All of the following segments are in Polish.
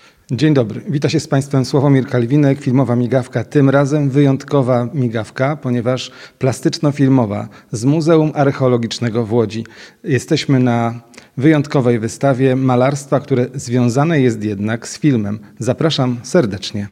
Dzień dobry, wita się z Państwem Sławomir Kalwinek, filmowa migawka, tym razem wyjątkowa migawka, ponieważ plastyczno-filmowa z Muzeum Archeologicznego w Łodzi. Jesteśmy na wyjątkowej wystawie malarstwa, które związane jest jednak z filmem. Zapraszam serdecznie.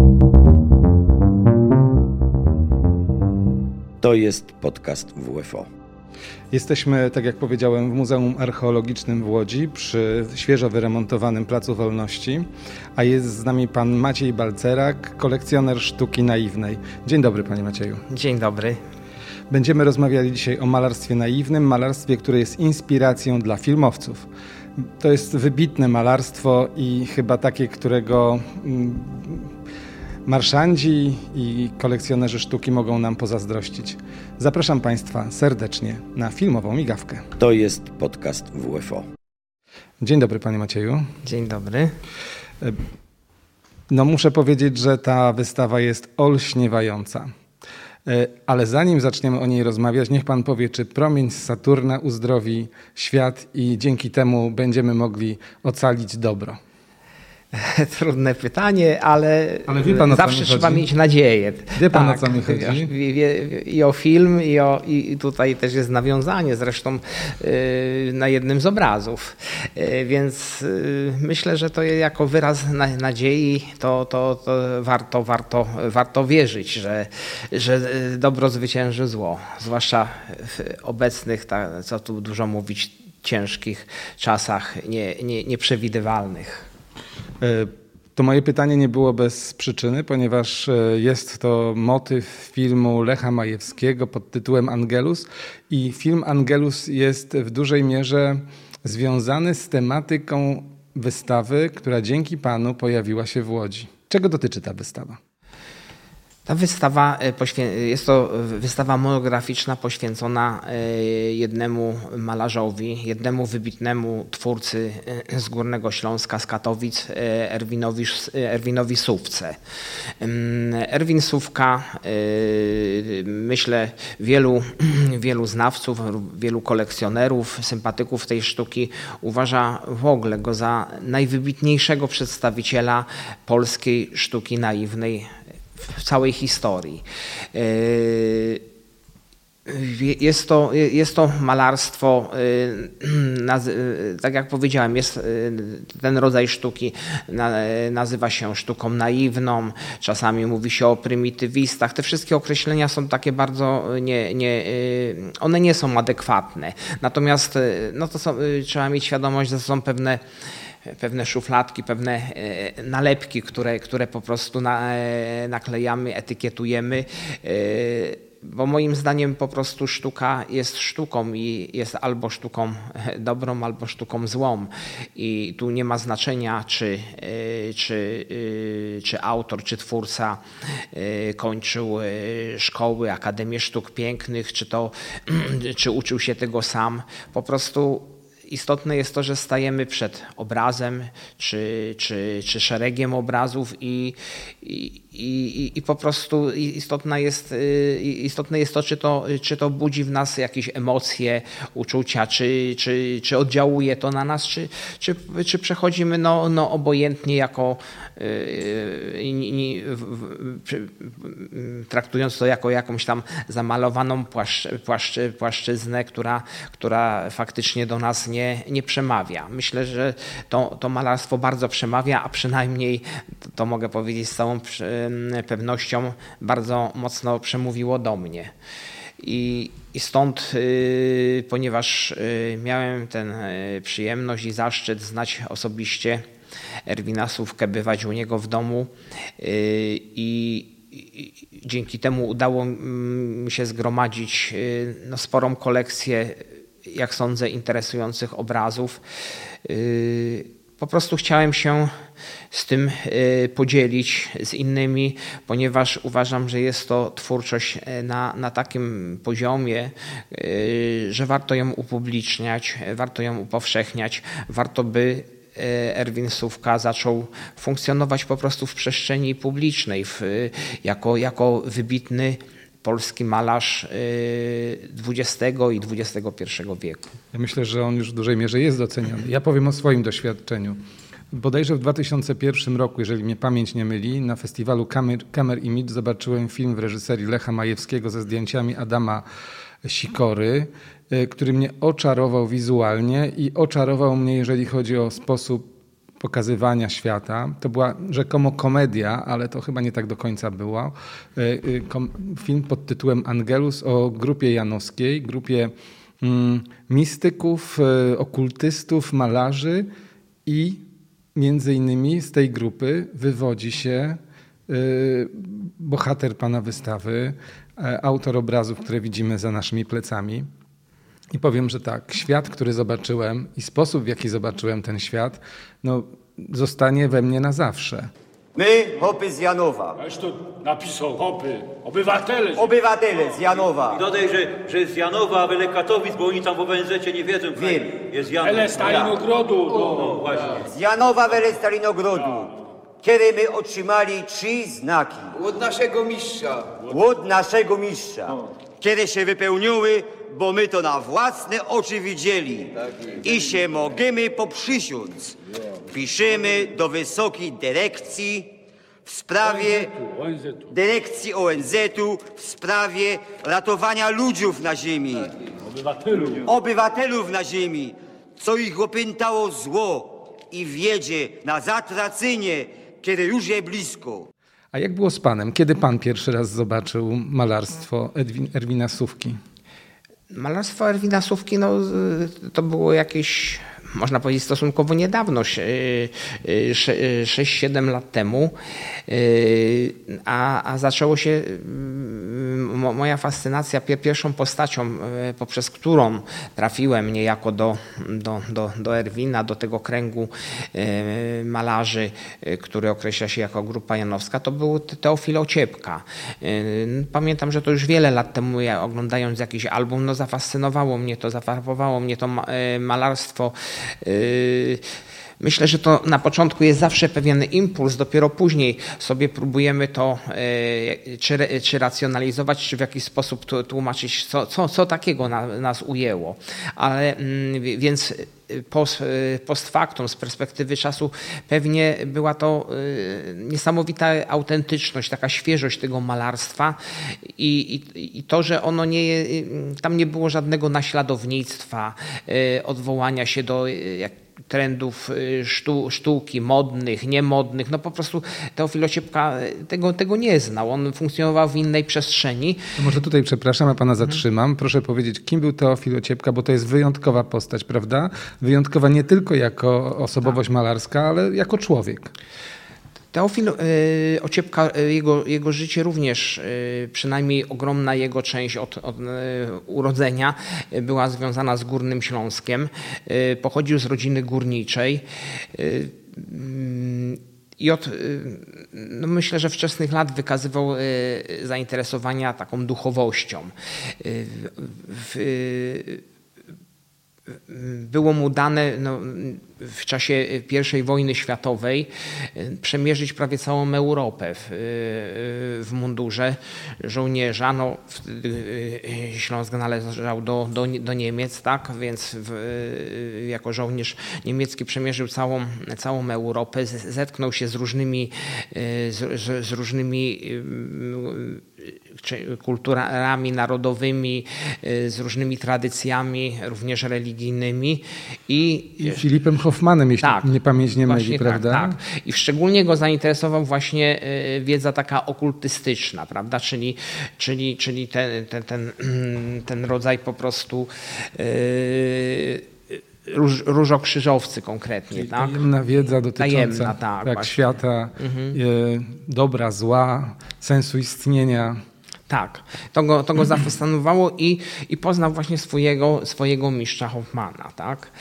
To jest podcast WFO. Jesteśmy, tak jak powiedziałem, w Muzeum Archeologicznym w Łodzi przy świeżo wyremontowanym Placu Wolności, a jest z nami pan Maciej Balcerak, kolekcjoner sztuki naiwnej. Dzień dobry, panie Macieju. Dzień dobry. Będziemy rozmawiali dzisiaj o malarstwie naiwnym, malarstwie, które jest inspiracją dla filmowców. To jest wybitne malarstwo i chyba takie, którego marszandzi i kolekcjonerzy sztuki mogą nam pozazdrościć. Zapraszam Państwa serdecznie na filmową migawkę. To jest podcast WFO. Dzień dobry, panie Macieju. Dzień dobry. No muszę powiedzieć, że ta wystawa jest olśniewająca. Ale zanim zaczniemy o niej rozmawiać, niech pan powie, czy promień z Saturna uzdrowi świat i dzięki temu będziemy mogli ocalić dobro. Trudne pytanie, ale wie pan, zawsze trzeba mieć nadzieję. Wie pan, o co mi chodzi? I o film, i tutaj też jest nawiązanie zresztą na jednym z obrazów. Więc myślę, że to jako wyraz nadziei to warto wierzyć, że dobro zwycięży zło. Zwłaszcza w obecnych, co tu dużo mówić, ciężkich czasach, nieprzewidywalnych. To moje pytanie nie było bez przyczyny, ponieważ jest to motyw filmu Lecha Majewskiego pod tytułem Angelus i film Angelus jest w dużej mierze związany z tematyką wystawy, która dzięki panu pojawiła się w Łodzi. Czego dotyczy ta wystawa? Ta wystawa jest to wystawa monograficzna poświęcona jednemu malarzowi, jednemu wybitnemu twórcy z Górnego Śląska, z Katowic, Erwinowi Sówce. Erwin Sówka, myślę, wielu znawców, wielu kolekcjonerów, sympatyków tej sztuki uważa w ogóle go za najwybitniejszego przedstawiciela polskiej sztuki naiwnej w całej historii. Jest to malarstwo, tak jak powiedziałem, ten rodzaj sztuki nazywa się sztuką naiwną, czasami mówi się o prymitywistach. Te wszystkie określenia są takie bardzo, one nie są adekwatne. Natomiast trzeba mieć świadomość, że to są pewne szufladki, pewne nalepki, które po prostu naklejamy, etykietujemy, bo moim zdaniem po prostu sztuka jest sztuką i jest albo sztuką dobrą, albo sztuką złą. I tu nie ma znaczenia, czy autor, czy twórca kończył szkoły, Akademię Sztuk Pięknych, czy uczył się tego sam. Po prostu istotne jest to, że stajemy przed obrazem czy szeregiem obrazów i po prostu istotne jest to, czy to budzi w nas jakieś emocje, uczucia, czy oddziałuje to na nas, czy przechodzimy obojętnie jako traktując to jako jakąś tam zamalowaną płaszczyznę, która faktycznie do nas nie przemawia. Myślę, że to malarstwo bardzo przemawia, a przynajmniej to mogę powiedzieć z całą pewnością bardzo mocno przemówiło do mnie. I stąd, ponieważ miałem tę przyjemność i zaszczyt znać osobiście Erwina Sówkę, bywać u niego w domu i dzięki temu udało mi się zgromadzić sporą kolekcję, jak sądzę, interesujących obrazów. Po prostu chciałem się z tym podzielić z innymi, ponieważ uważam, że jest to twórczość na takim poziomie, że warto ją upubliczniać, warto ją upowszechniać, warto by Erwin Sówka zaczął funkcjonować po prostu w przestrzeni publicznej jako wybitny polski malarz XX i XXI wieku. Ja myślę, że on już w dużej mierze jest doceniony. Ja powiem o swoim doświadczeniu. Bodajże w 2001 roku, jeżeli mnie pamięć nie myli, na festiwalu Camera Image zobaczyłem film w reżyserii Lecha Majewskiego ze zdjęciami Adama Sikory, który mnie oczarował wizualnie i oczarował mnie, jeżeli chodzi o sposób pokazywania świata. To była rzekomo komedia, ale to chyba nie tak do końca było. Film pod tytułem Angelus o grupie janowskiej, grupie mistyków, okultystów, malarzy i między innymi z tej grupy wywodzi się bohater pana wystawy, autor obrazów, które widzimy za naszymi plecami. I powiem, że tak, świat, który zobaczyłem i sposób, w jaki zobaczyłem ten świat, no, zostanie we mnie na zawsze. My, hopy z Janowa. Ależ to napisał hopy, obywatele. Obywatele z Janowa. I dodaj, że z Janowa, a nie Katowic, bo oni tam w ONZ-cie nie wiedzą. Wiem. Jest Janów. Ale Stalinogrodu. No właśnie. Z Janowa wele Stalinogrodu. Kiedy my otrzymali 3 znaki. Od naszego mistrza. Od naszego mistrza. Kiedy się wypełniły, bo my to na własne oczy widzieli. I się możemy poprzysiąc. Piszemy do wysokiej dyrekcji w sprawie dyrekcji ONZ-u w sprawie ratowania ludziów na ziemi. Obywatelów na ziemi, co ich opętało zło i wiedzie na zatracenie, kiedy już je blisko. A jak było z panem? Kiedy pan pierwszy raz zobaczył malarstwo Erwina Sówki? Malarstwo Erwina Sówki to było jakieś, można powiedzieć, stosunkowo niedawno, 6-7 lat temu, a zaczęło się moja fascynacja pierwszą postacią, poprzez którą trafiłem niejako do Erwina, do tego kręgu malarzy, który określa się jako Grupa Janowska, to był Teofil Ociepka. Pamiętam, że to już wiele lat temu, ja oglądając jakiś album, zafascynowało mnie to, zafarbowało mnie to malarstwo. Myślę, że to na początku jest zawsze pewien impuls, dopiero później sobie próbujemy to czy racjonalizować, czy w jakiś sposób tłumaczyć, co takiego nas ujęło. Ale więc post factum, z perspektywy czasu, pewnie była to niesamowita autentyczność, taka świeżość tego malarstwa i to, że ono tam nie było żadnego naśladownictwa, odwołania się do trendów sztuki, modnych, niemodnych. Po prostu Teofil Ociepka tego nie znał. On funkcjonował w innej przestrzeni. To może tutaj, przepraszam, a pana zatrzymam. Proszę powiedzieć, kim był Teofil Ociepka, bo to jest wyjątkowa postać, prawda? Wyjątkowa nie tylko jako osobowość malarska, ale jako człowiek. Teofil Ociepka, jego życie również, przynajmniej ogromna jego część od urodzenia była związana z Górnym Śląskiem. Pochodził z rodziny górniczej i myślę, że wczesnych lat wykazywał zainteresowania taką duchowością. Było mu dane w czasie I wojny światowej przemierzyć prawie całą Europę w mundurze żołnierza. Śląsk należał do Niemiec, tak? Więc jako żołnierz niemiecki przemierzył całą Europę, zetknął się z różnymi kulturami narodowymi, z różnymi tradycjami, również religijnymi. I Filipem Hoffmanem, jeśli mnie pamięć nie myli, prawda? Tak. I szczególnie go zainteresował właśnie wiedza taka okultystyczna, prawda? Czyli ten rodzaj po prostu różokrzyżowcy konkretnie. Tak? Tajemna wiedza dotycząca świata, dobra, zła, sensu istnienia. Tak, to go zafascynowało i poznał właśnie swojego mistrza Hoffmana, tak?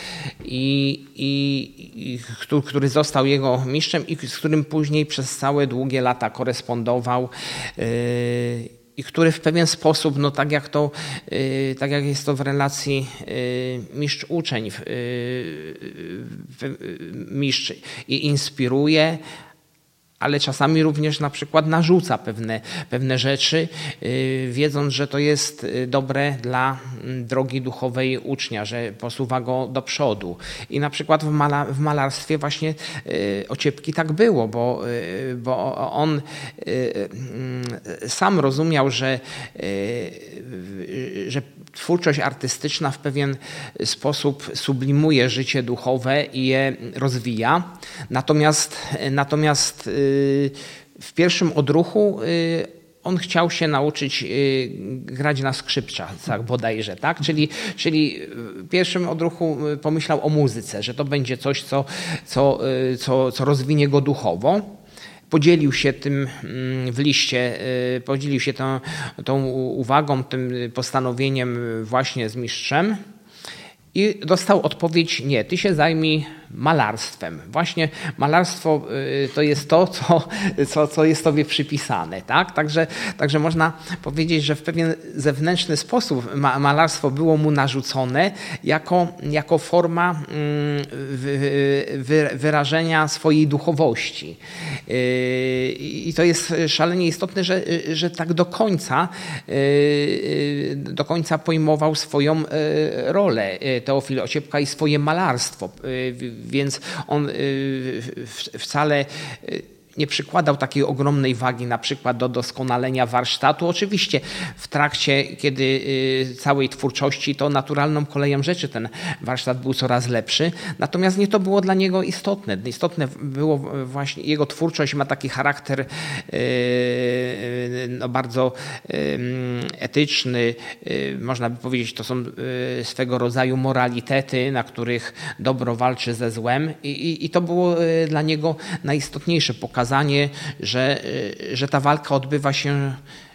Który został jego mistrzem i z którym później przez całe długie lata korespondował. I który w pewien sposób, tak jak jest to w relacji mistrz-uczeń, mistrz i inspiruje, ale czasami również na przykład narzuca pewne rzeczy, wiedząc, że to jest dobre dla drogi duchowej ucznia, że posuwa go do przodu. I na przykład w malarstwie właśnie Ociepki tak było, bo on sam rozumiał, że twórczość artystyczna w pewien sposób sublimuje życie duchowe i je rozwija. Natomiast w pierwszym odruchu on chciał się nauczyć grać na skrzypcach bodajże, tak? Czyli w pierwszym odruchu pomyślał o muzyce, że to będzie coś, co rozwinie go duchowo. Podzielił się tym w liście, podzielił się tą uwagą, tym postanowieniem właśnie z mistrzem i dostał odpowiedź: nie, ty się zajmij malarstwem. Właśnie malarstwo to jest to, co jest tobie przypisane. Tak? Także można powiedzieć, że w pewien zewnętrzny sposób malarstwo było mu narzucone jako forma wyrażenia swojej duchowości. I to jest szalenie istotne, że tak do końca pojmował swoją rolę Teofil Ociepka i swoje malarstwo. Więc on wcale nie przykładał takiej ogromnej wagi na przykład do doskonalenia warsztatu. Oczywiście w trakcie, kiedy całej twórczości, to naturalną koleją rzeczy ten warsztat był coraz lepszy. Natomiast nie to było dla niego istotne. Istotne było właśnie, jego twórczość ma taki charakter bardzo etyczny. Można by powiedzieć, to są swego rodzaju moralitety, na których dobro walczy ze złem. I to było dla niego najistotniejsze pokazanie, że ta walka odbywa się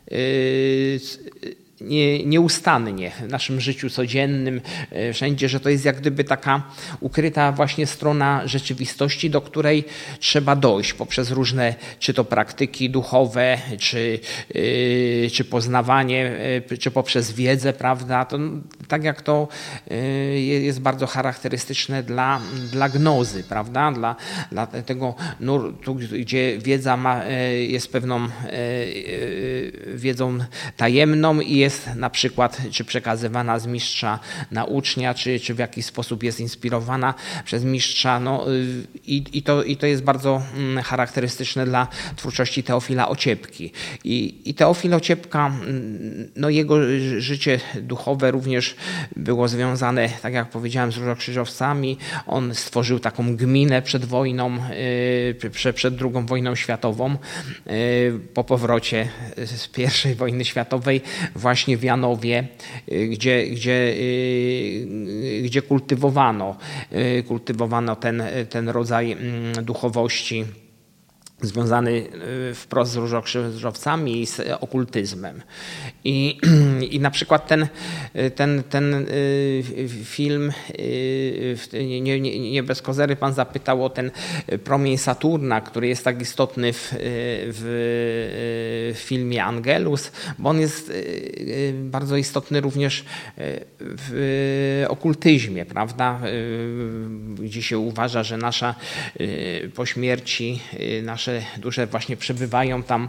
nieustannie w naszym życiu codziennym, wszędzie, że to jest jak gdyby taka ukryta właśnie strona rzeczywistości, do której trzeba dojść poprzez różne, czy to praktyki duchowe, czy poznawanie, czy poprzez wiedzę, prawda? To, tak jak to jest bardzo charakterystyczne dla gnozy, prawda? Dla tego nurtu, gdzie wiedza jest pewną wiedzą tajemną i jest na przykład czy przekazywana z mistrza na ucznia, czy w jakiś sposób jest inspirowana przez mistrza. No, i to jest bardzo charakterystyczne dla twórczości Teofila Ociepki. I Teofil Ociepka, no, jego życie duchowe również było związane, tak jak powiedziałem, z różokrzyżowcami. On stworzył taką gminę przed wojną, przed II wojną światową. Po powrocie z I wojny światowej właśnie w Janowie, gdzie kultywowano ten rodzaj duchowości związany wprost z różokrzyżowcami i z okultyzmem. I na przykład ten film, nie bez kozery pan zapytał o ten promień Saturna, który jest tak istotny w filmie Angelus, bo on jest bardzo istotny również w okultyzmie, prawda? Gdzie się uważa, że po śmierci nasze dusze właśnie przebywają tam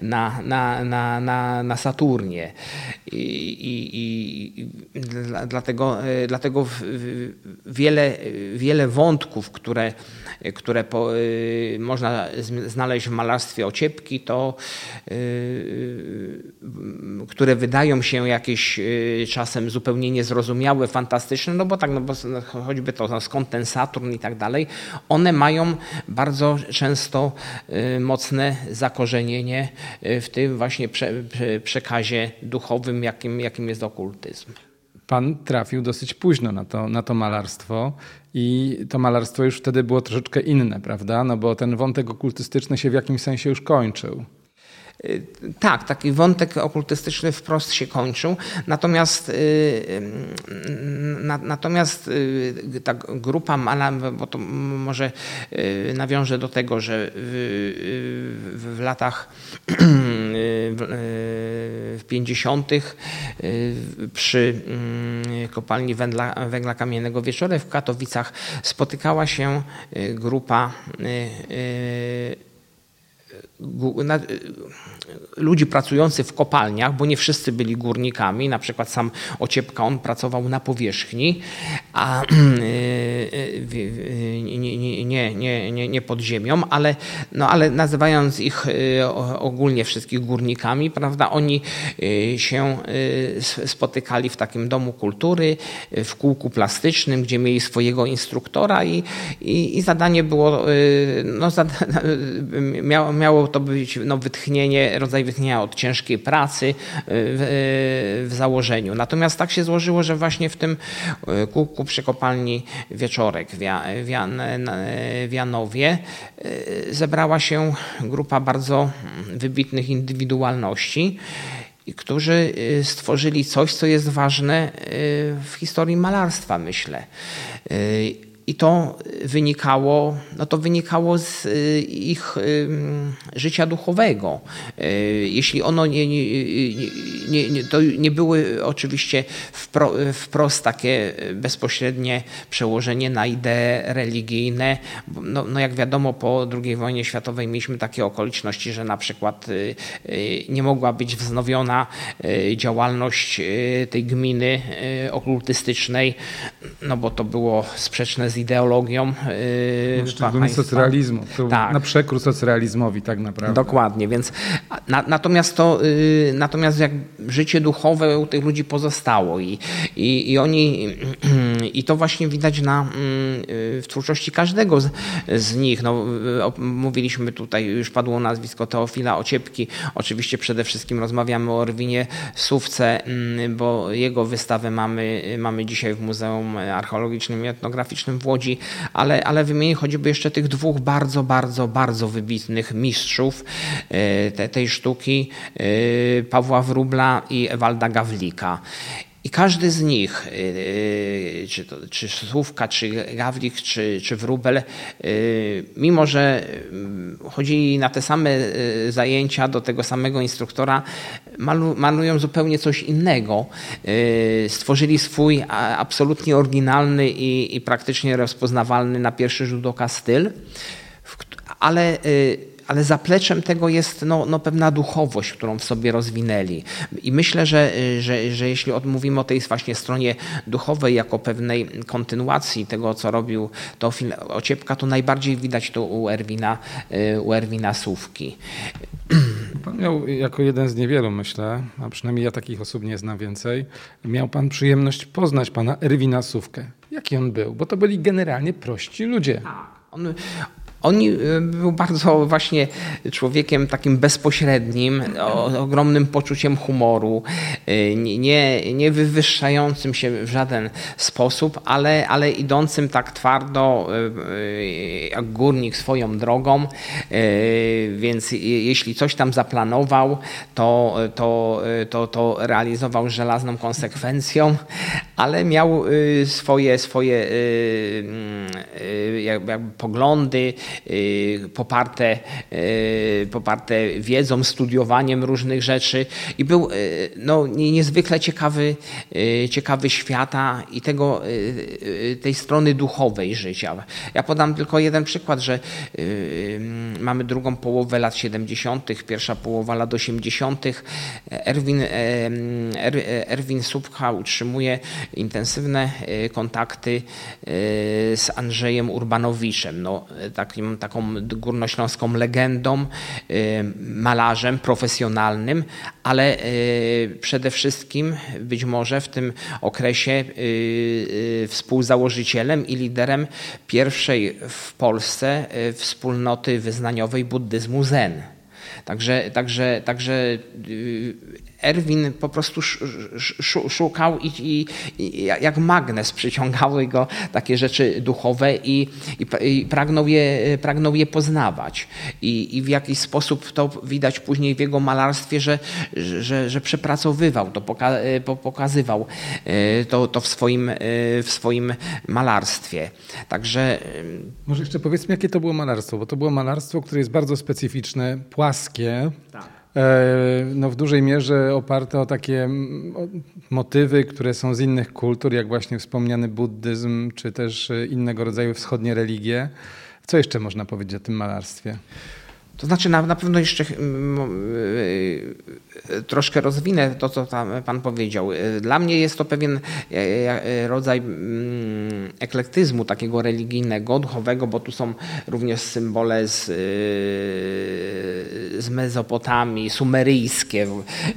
na Saturnie. I dlatego wiele wątków, które można znaleźć w malarstwie Ociepki, to które wydają się jakieś czasem zupełnie niezrozumiałe, fantastyczne, no bo choćby to skąd ten Saturn i tak dalej, one mają bardzo często mocne zakorzenienie w tym właśnie przekazie duchowym, jakim jest okultyzm. Pan trafił dosyć późno na to malarstwo i to malarstwo już wtedy było troszeczkę inne, prawda? No bo ten wątek okultystyczny się w jakimś sensie już kończył. Tak, taki wątek okultystyczny wprost się kończył, natomiast ta grupa bo to może nawiążę do tego, że w latach 50. przy kopalni węgla kamiennego Wieczorek w Katowicach spotykała się grupa ludzi pracujących w kopalniach, bo nie wszyscy byli górnikami. Na przykład sam Ociepka, on pracował na powierzchni, a nie pod ziemią, ale nazywając ich ogólnie wszystkich górnikami, prawda, oni się spotykali w takim domu kultury, w kółku plastycznym, gdzie mieli swojego instruktora i zadanie było, miało to być rodzaj wytchnienia od ciężkiej pracy w założeniu. Natomiast tak się złożyło, że właśnie w tym kółku przy kopalni Wieczorek w Janowie zebrała się grupa bardzo wybitnych indywidualności, którzy stworzyli coś, co jest ważne w historii malarstwa, myślę. I to wynikało z ich życia duchowego. Jeśli ono to nie były oczywiście wprost takie bezpośrednie przełożenie na idee religijne. No jak wiadomo, po II wojnie światowej mieliśmy takie okoliczności, że na przykład nie mogła być wznowiona działalność tej gminy okultystycznej, no bo to było sprzeczne z ideologią szczególnie socrealizmu. To tak. Na przekór socrealizmowi tak naprawdę. Dokładnie, więc natomiast jak życie duchowe u tych ludzi pozostało i oni i to właśnie widać w twórczości każdego z nich. Mówiliśmy tutaj, już padło nazwisko Teofila Ociepki. Oczywiście przede wszystkim rozmawiamy o Erwinie Sówce, bo jego wystawę mamy dzisiaj w Muzeum Archeologicznym i Etnograficznym w Łodzi, ale wymienię choćby jeszcze tych dwóch bardzo, bardzo, bardzo wybitnych mistrzów tej sztuki, Pawła Wróbla i Ewalda Gawlika. I każdy z nich, czy Sówka, czy Gawlik, czy Wróbel, mimo że chodzili na te same zajęcia do tego samego instruktora, malują zupełnie coś innego. Stworzyli swój absolutnie oryginalny i praktycznie rozpoznawalny na pierwszy rzut oka styl, ale zapleczem tego jest pewna duchowość, którą w sobie rozwinęli. I myślę, że jeśli mówimy o tej właśnie stronie duchowej jako pewnej kontynuacji tego, co robił Teofil Ociepka, to najbardziej widać to u Erwina Sówki. Pan miał jako jeden z niewielu, myślę, a przynajmniej ja takich osób nie znam więcej, miał pan przyjemność poznać pana Erwina Sówkę. Jaki on był? Bo to byli generalnie prości ludzie. On był bardzo właśnie człowiekiem takim bezpośrednim, ogromnym poczuciem humoru, nie wywyższającym się w żaden sposób, ale idącym tak twardo jak górnik swoją drogą, więc jeśli coś tam zaplanował, to realizował z żelazną konsekwencją, ale miał swoje jakby poglądy, poparte wiedzą, studiowaniem różnych rzeczy i był niezwykle ciekawy świata i tej strony duchowej życia. Ja podam tylko jeden przykład, że mamy drugą połowę lat 70., pierwsza połowa lat 80. Erwin Sówka utrzymuje intensywne kontakty z Andrzejem Urbanowiczem, taką górnośląską legendą, malarzem profesjonalnym, ale przede wszystkim być może w tym okresie współzałożycielem i liderem pierwszej w Polsce wspólnoty wyznaniowej buddyzmu Zen. Także Erwin po prostu szukał i jak magnes przyciągały go takie rzeczy duchowe i pragnął je poznawać. I w jakiś sposób to widać później w jego malarstwie, że przepracowywał, to pokazywał to w swoim malarstwie. Także... Może jeszcze powiedzmy, jakie to było malarstwo, bo to było malarstwo, które jest bardzo specyficzne, płaskie. Tak. W dużej mierze oparte o takie motywy, które są z innych kultur, jak właśnie wspomniany buddyzm, czy też innego rodzaju wschodnie religie. Co jeszcze można powiedzieć o tym malarstwie? To znaczy na pewno jeszcze troszkę rozwinę to, co tam pan powiedział. Dla mnie jest to pewien rodzaj eklektyzmu takiego religijnego, duchowego, bo tu są również symbole z Mezopotamii, sumeryjskie,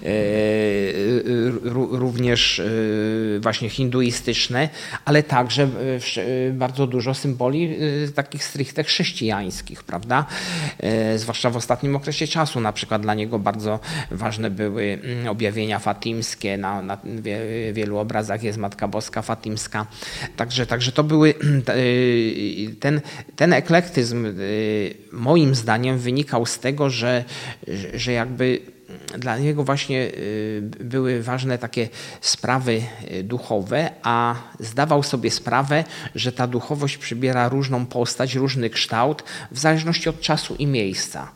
również właśnie hinduistyczne, ale także bardzo dużo symboli takich stricte chrześcijańskich, prawda? Zwłaszcza w ostatnim okresie czasu, na przykład dla niego bardzo ważne były objawienia fatimskie, na wielu obrazach jest Matka Boska fatimska. Także to były, ten eklektyzm moim zdaniem wynikał z tego, że jakby dla niego właśnie były ważne takie sprawy duchowe, a zdawał sobie sprawę, że ta duchowość przybiera różną postać, różny kształt w zależności od czasu i miejsca.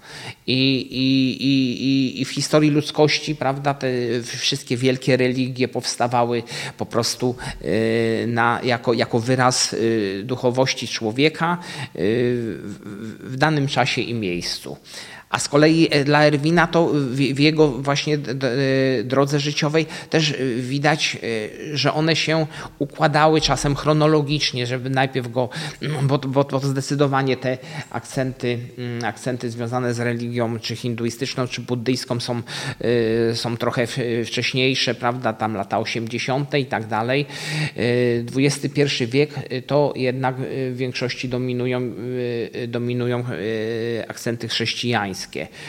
I w historii ludzkości, prawda, te wszystkie wielkie religie powstawały po prostu jako wyraz duchowości człowieka w danym czasie i miejscu. A z kolei dla Erwina to w jego właśnie drodze życiowej też widać, że one się układały czasem chronologicznie, żeby najpierw go, bo to zdecydowanie te akcenty związane z religią, czy hinduistyczną, czy buddyjską są trochę wcześniejsze, prawda, tam lata 80. i tak dalej. XXI wiek to jednak w większości dominują akcenty chrześcijańskie.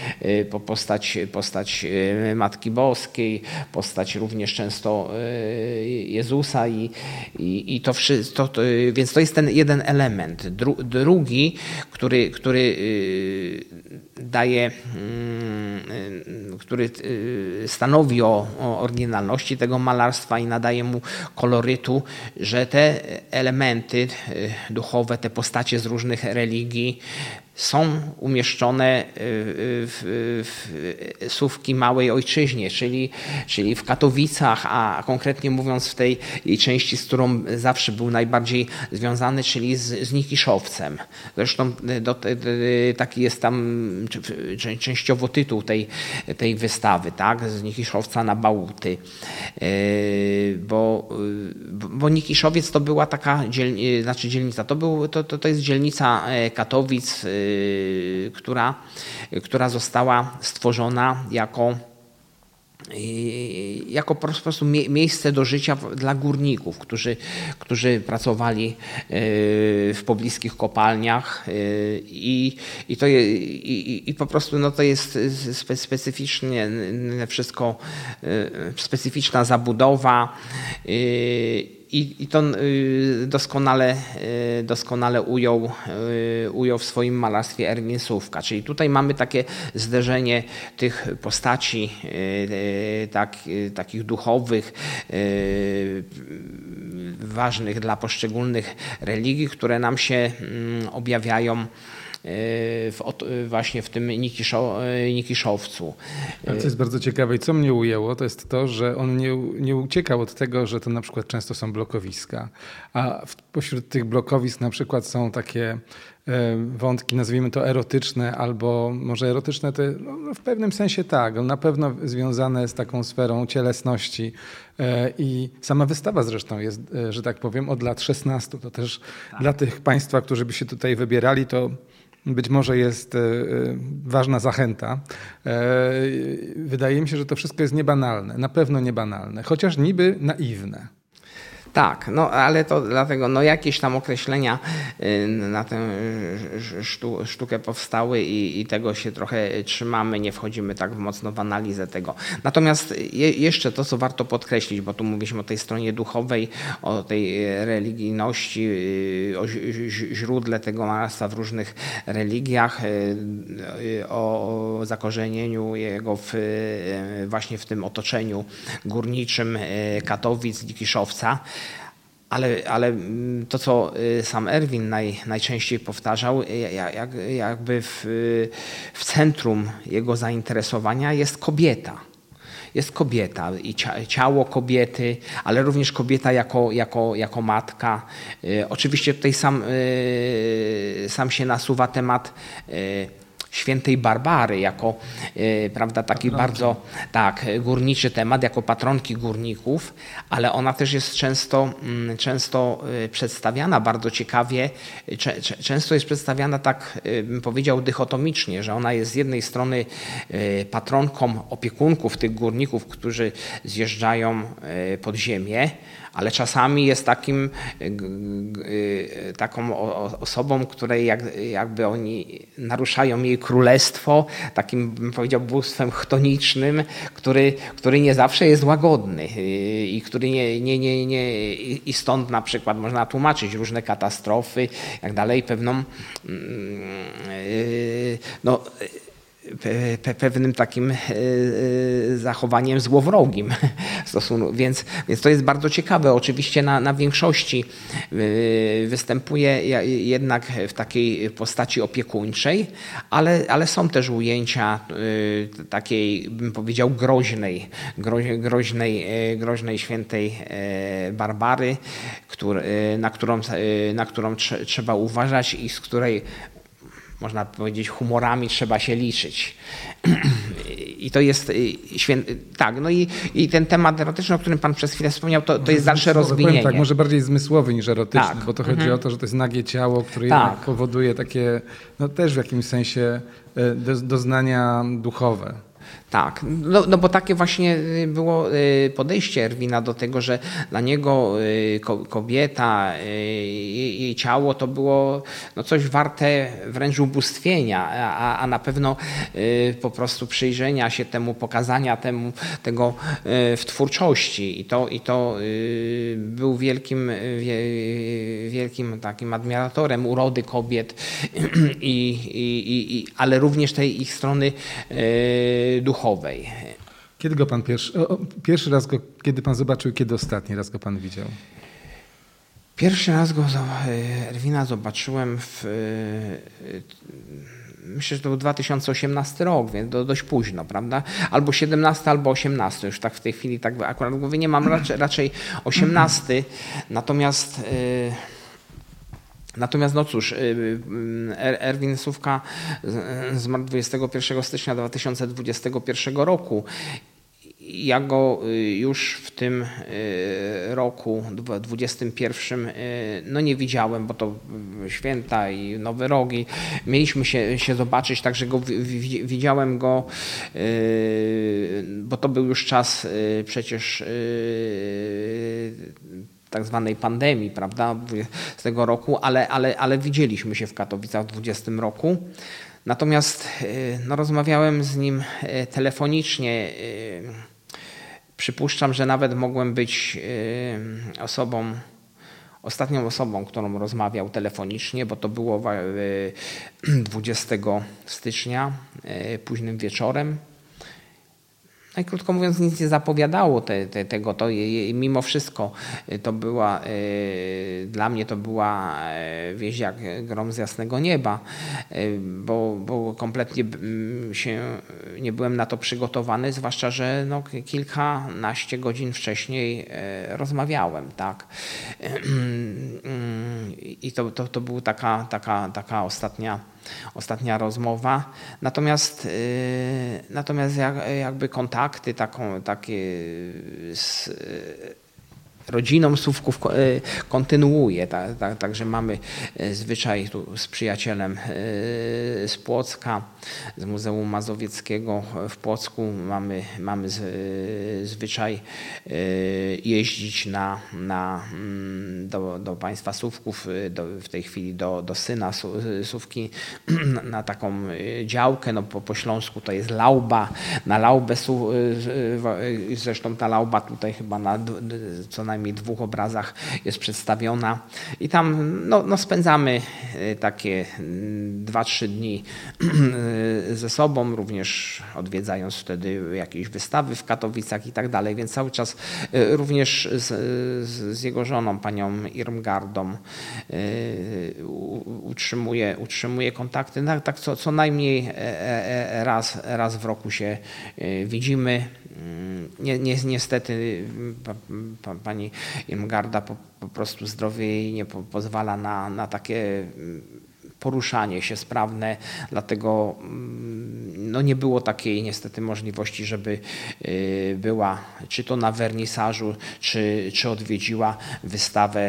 Postać Matki Boskiej, postać również często Jezusa i to wszystko, więc to jest ten jeden element. Drugi, który daje, który stanowi o oryginalności tego malarstwa i nadaje mu kolorytu, że te elementy duchowe, te postacie z różnych religii są umieszczone w Słówki Małej Ojczyźnie, czyli w Katowicach, a konkretnie mówiąc w tej jej części, z którą zawsze był najbardziej związany, czyli z Nikiszowcem. Zresztą taki jest tam częściowo tytuł tej wystawy, tak? Z Nikiszowca na Bałuty. Bo Nikiszowiec to była taka dzielnica, to jest dzielnica Katowic, która została stworzona jako po prostu miejsce do życia dla górników, którzy pracowali w pobliskich kopalniach i po prostu no to jest specyficznie wszystko, specyficzna zabudowa i to doskonale ujął w swoim malarstwie Erwin Słówka. Czyli tutaj mamy takie zderzenie tych postaci takich duchowych, ważnych dla poszczególnych religii, które nam się objawiają właśnie w tym Nikiszowcu. Ale co jest bardzo ciekawe i co mnie ujęło, to jest to, że on nie uciekał od tego, że to na przykład często są blokowiska, a pośród tych blokowisk na przykład są takie wątki, nazwijmy to erotyczne, albo może erotyczne to w pewnym sensie tak, na pewno związane z taką sferą cielesności i sama wystawa zresztą jest, że tak powiem, od lat 16. To też dla tych państwa, którzy by się tutaj wybierali, to być może jest ważna zachęta. Wydaje mi się, że to wszystko jest niebanalne, na pewno niebanalne, chociaż niby naiwne. Tak, no ale to dlatego jakieś tam określenia na tę sztukę powstały i tego się trochę trzymamy, nie wchodzimy tak mocno w analizę tego. Natomiast jeszcze to, co warto podkreślić, bo tu mówiliśmy o tej stronie duchowej, o tej religijności, o źródle tego malarstwa w różnych religiach, o zakorzenieniu jego właśnie w tym otoczeniu górniczym Katowic, Nikiszowca. Ale to, co sam Erwin najczęściej powtarzał, jakby w centrum jego zainteresowania jest kobieta. Jest kobieta i ciało kobiety, ale również kobieta jako matka. Oczywiście tutaj sam się nasuwa temat świętej Barbary jako, prawda, taki bardzo górniczy temat, jako patronki górników, ale ona też jest często przedstawiana bardzo ciekawie, często jest przedstawiana tak, bym powiedział, dychotomicznie, że ona jest z jednej strony patronką opiekunków tych górników, którzy zjeżdżają pod ziemię, ale czasami jest taką osobą, której jakby oni naruszają jej królestwo, takim, bym powiedział, bóstwem chtonicznym, który nie zawsze jest łagodny i który i stąd na przykład można tłumaczyć różne katastrofy, jak dalej, pewnym takim zachowaniem złowrogim. Więc to jest bardzo ciekawe. Oczywiście na większości występuje jednak w takiej postaci opiekuńczej, ale są też ujęcia takiej, bym powiedział, groźnej świętej Barbary, na którą trzeba uważać i z której, można powiedzieć, humorami trzeba się liczyć. I to jest tak, no i ten temat erotyczny, o którym pan przez chwilę wspomniał, to jest dalsze rozwinienie. Tak, może bardziej zmysłowy niż erotyczny, tak. Bo to chodzi o to, że to jest nagie ciało, które jednak powoduje takie, no też w jakimś sensie doznania duchowe. Tak, no bo takie właśnie było podejście Erwina do tego, że dla niego kobieta, jej ciało to było coś warte wręcz ubóstwienia, a na pewno po prostu przyjrzenia się temu, pokazania tego w twórczości. I to był wielkim takim admiratorem urody kobiet, ale również tej ich strony duchowej. Kiedy go pan pierwszy raz kiedy pan zobaczył, kiedy ostatni raz go pan widział? Pierwszy raz Erwina zobaczyłem myślę, że to był 2018 rok, więc dość późno, prawda? Albo 17, albo 18, już tak w tej chwili tak akurat w głowie nie mam, raczej 18, natomiast no cóż, Erwin Sówka zmarł 21 stycznia 2021 roku. Ja go już w tym roku 2021 nie widziałem, bo to święta i Nowy Rok i mieliśmy się zobaczyć, także widziałem go, bo to był już czas przecież tak zwanej pandemii, prawda, z tego roku, ale widzieliśmy się w Katowicach w 2020 roku. Natomiast rozmawiałem z nim telefonicznie. Przypuszczam, że nawet mogłem być ostatnią osobą, którą rozmawiał telefonicznie, bo to było 20 stycznia, późnym wieczorem. No i krótko mówiąc, nic nie zapowiadało tego. Mimo wszystko to była, dla mnie to była wieść jak grom z jasnego nieba, bo kompletnie nie byłem na to przygotowany, zwłaszcza, że kilkanaście godzin wcześniej rozmawiałem, tak. I to była taka ostatnia rozmowa. Natomiast jakby kontakty takie z rodziną Sówków kontynuuje. Także mamy zwyczaj tu z przyjacielem z Płocka, z Muzeum Mazowieckiego w Płocku. Mamy zwyczaj jeździć do państwa Sówków, w tej chwili do syna Sówki, na taką działkę. Po śląsku to jest Lauba. Na Laubę, zresztą ta Lauba tutaj chyba na co najmniej 2 obrazach jest przedstawiona i tam spędzamy takie 2-3 dni ze sobą, również odwiedzając wtedy jakieś wystawy w Katowicach i tak dalej, więc cały czas również z jego żoną, panią Irmgardą, utrzymuje kontakty. Tak co najmniej raz w roku się widzimy. Niestety pani Irmgarda po prostu zdrowie jej nie pozwala na takie poruszanie się sprawne, dlatego no nie było takiej niestety możliwości, żeby była czy to na wernisażu, czy odwiedziła wystawę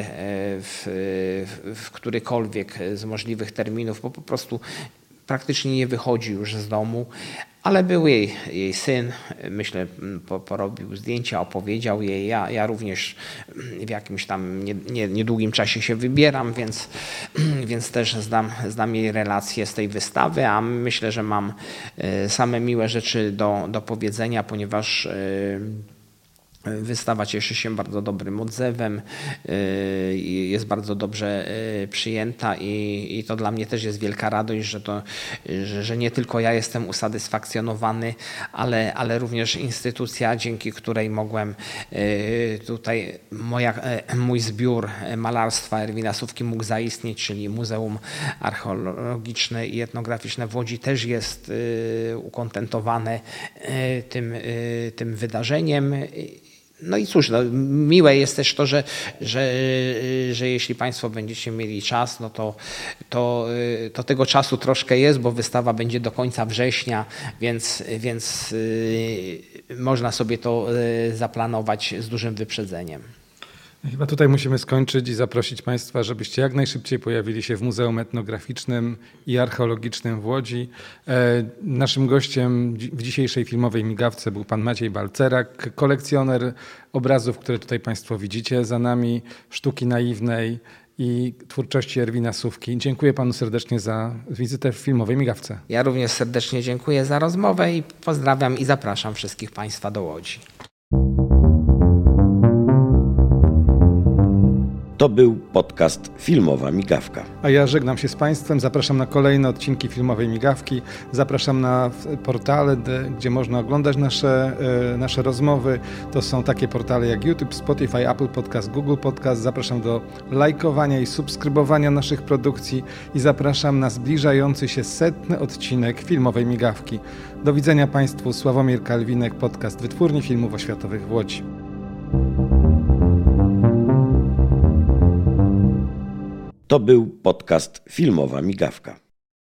w którykolwiek z możliwych terminów, bo po prostu praktycznie nie wychodzi już z domu, ale był jej syn, myślę, porobił zdjęcia, opowiedział jej. Ja również w jakimś tam niedługim czasie się wybieram, więc też zdam jej relacje z tej wystawy, a myślę, że mam same miłe rzeczy do powiedzenia, ponieważ wystawa cieszy się bardzo dobrym odzewem, jest bardzo dobrze przyjęta i to dla mnie też jest wielka radość, że nie tylko ja jestem usatysfakcjonowany, ale również instytucja, dzięki której mogłem tutaj mój zbiór malarstwa Erwina Sówki mógł zaistnieć, czyli Muzeum Archeologiczne i Etnograficzne w Łodzi też jest ukontentowane tym wydarzeniem. No i cóż, miłe jest też to, że jeśli Państwo będziecie mieli czas, no to tego czasu troszkę jest, bo wystawa będzie do końca września, więc można sobie to zaplanować z dużym wyprzedzeniem. Chyba tutaj musimy skończyć i zaprosić Państwa, żebyście jak najszybciej pojawili się w Muzeum Etnograficznym i Archeologicznym w Łodzi. Naszym gościem w dzisiejszej filmowej migawce był pan Maciej Balcerak, kolekcjoner obrazów, które tutaj Państwo widzicie za nami, sztuki naiwnej i twórczości Erwina Sówki. Dziękuję panu serdecznie za wizytę w filmowej migawce. Ja również serdecznie dziękuję za rozmowę i pozdrawiam i zapraszam wszystkich Państwa do Łodzi. To był podcast Filmowa Migawka. A ja żegnam się z Państwem, zapraszam na kolejne odcinki filmowej migawki, zapraszam na portale, gdzie można oglądać nasze rozmowy. To są takie portale jak YouTube, Spotify, Apple Podcast, Google Podcast. Zapraszam do lajkowania i subskrybowania naszych produkcji i zapraszam na zbliżający się 100. odcinek filmowej migawki. Do widzenia Państwu, Sławomir Kalwinek, podcast Wytwórni Filmów Oświatowych w Łodzi. To był podcast Filmowa Migawka.